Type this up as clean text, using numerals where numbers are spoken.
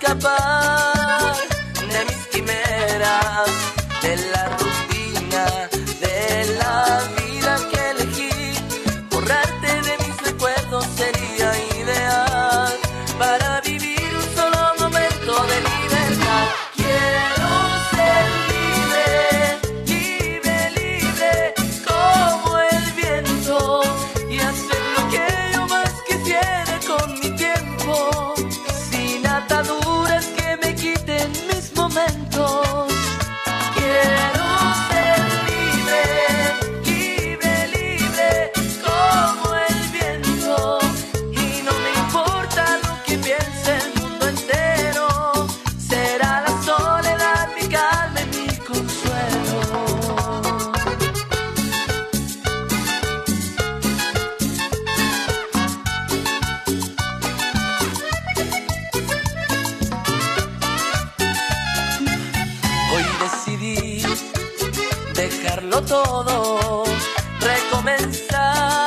escapar de mis quimeras, de la rutina, de la vida que elegí. Borrarte de mis recuerdos sería ideal para vivir un solo momento de libertad. Quiero ser libre, libre, libre, como el viento, y hacer lo que yo más quisiera con mi tiempo, sin ataduras que me quiten mis momentos. Quiero ser libre, libre, libre, como el viento, y no me importa lo que piense el mundo entero. Será la soledad mi calma y mi consuelo. Hoy decidí dejarlo todo, recomenzar.